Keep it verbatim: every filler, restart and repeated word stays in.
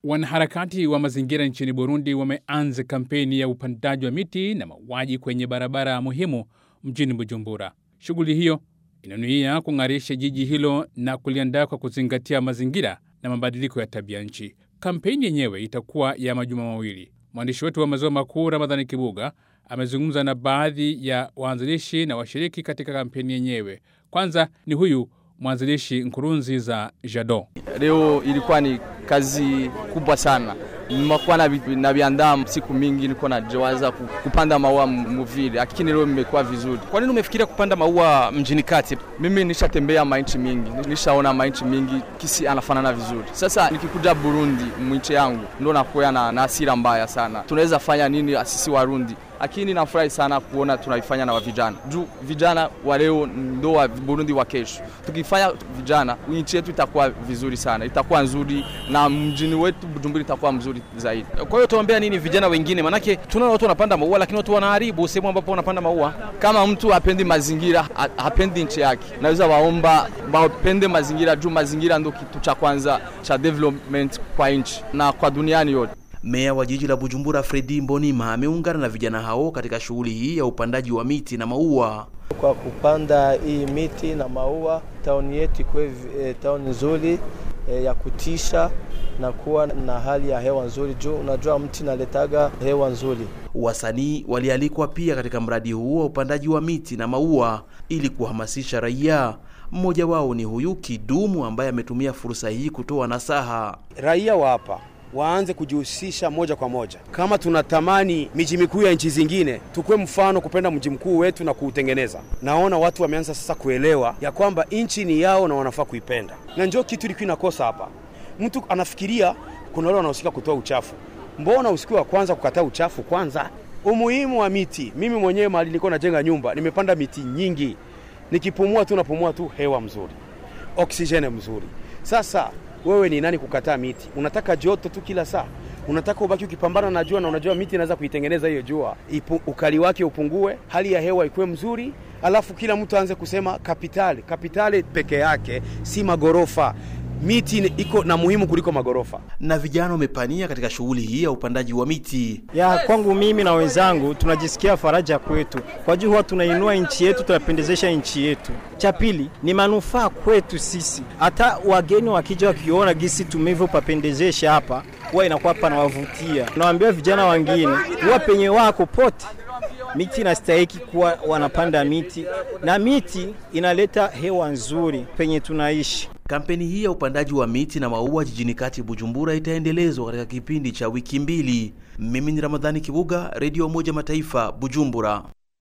Wanaharakati wa mazingira nchini Burundi wameanza kampeni ya upandaji wa miti na mauaji kwenye barabara muhimu mjini Bujumbura. Shughuli hiyo inanuia kung'arisha jiji hilo na kuliandaa kwa kuzingatia mazingira na mabadiliko ya tabia nchi. Kampeni yenyewe itakuwa ya majuma mawili. Mwandishi wetu wa Maziwa Makuu Ramadhani Kibuga amezungumza na baadhi ya waanzilishi na washiriki katika kampeni yenyewe. Kwanza ni huyu mwanzilishi Nkurunziza Jado. Leo ilikuwa ni kazi kubwa sana. Nimekuwa na viandaa siku mingi, nilikuwa najawaza kupanda maua mvili, lakini leo imekuwa vizuri. Kwa nini umefikiria kupanda maua mjini kati? Mimi nishatembea mainchi mingi, nishaona mainchi mingi kisi anafanana vizuri. Sasa nikikuja Burundi, mwiche yangu, ndo nakuwa na, na hasira mbaya sana. Tunaweza fanya nini sisi Warundi? Lakini nafurahi sana kuona tunaifanya na vijana. Juu vijana wa leo ndo wa Burundi wa kesho. Tukifanya vijana, nchi yetu itakuwa vizuri sana. Itakuwa nzuri na mjini wetu Bujumbura itakuwa mzuri zaidi. Kwa hiyo tuombea nini vijana wengine? Manake tunaona watu wanapanda maua lakini watu wanaharibu sehemu ambapo wanapanda maua. Kama mtu hapendi mazingira, hapendi nchi yake, naweza waomba wapende mazingira, juu mazingira ndo kitu cha kwanza cha development kwa nchi na kwa duniani yote. Meya wa jiji la Bujumbura Fredi Mbonima ameungana na vijana hao katika shughuli hii ya upandaji wa miti na maua. Kwa kupanda hii miti na maua, tauni yetu ikuwe e, tauni nzuri e, ya kutisha na kuwa na hali ya hewa nzuri, juu unajua mti naletaga hewa nzuri. Wasanii walialikwa pia katika mradi huu wa upandaji wa miti na maua ili kuhamasisha raia. Mmoja wao ni huyu Kidumu ambaye ametumia fursa hii kutoa nasaha. Raia wa hapa waanze kujihusisha moja kwa moja. Kama tunatamani miji mikuu ya nchi zingine, tukue mfano kupenda mji mkuu wetu na kuutengeneza. Naona watu wameanza sasa kuelewa ya kwamba nchi ni yao na wanafaa kuipenda. Na njoo kitu ilikuwa inakosa hapa. Mtu anafikiria kuna wale wanaohusika kutoa uchafu. Mbona usiku wa kwanza kukataa uchafu kwanza? Umuhimu wa miti. Mimi mwenyewe mahali nilikuwa najenga nyumba, nimepanda miti nyingi. Nikipumua tu napumua tu hewa mzuri. Oksijeni mzuri. Sasa wewe ni nani kukataa miti? Unataka joto tu kila saa. Unataka ubaki ukipambana na jua, na unajua miti inaweza kuitengeneza hiyo jua. Ipu, ukali wake upungue, hali ya hewa ikuwe mzuri, alafu kila mtu aanze kusema kapitali. Kapitali peke yake si magorofa. Miti iko na muhimu kuliko magorofa. Na vijana wamepania katika shughuli hii ya upandaji wa miti. Ya kwangu mimi na wenzangu tunajisikia faraja kwetu. Kwa juu huwa tunainua nchi yetu, tunapendezesha nchi yetu. Cha pili ni manufaa kwetu sisi. Hata wageni wakija wakiona gisi tumevyopapendezesha hapa, huwa inakuwa pana wavutia. Nawaambia vijana wengine, huwa penye wako pote miti inastahili kuwa wanapanda miti, na miti inaleta hewa nzuri penye tunaishi. Kampeni hii ya upandaji wa miti na maua jijini kati Bujumbura itaendelezwa katika kipindi cha wiki mbili. Mimi ni Ramadhani Kibuga, Radio Moja Mataifa, Bujumbura.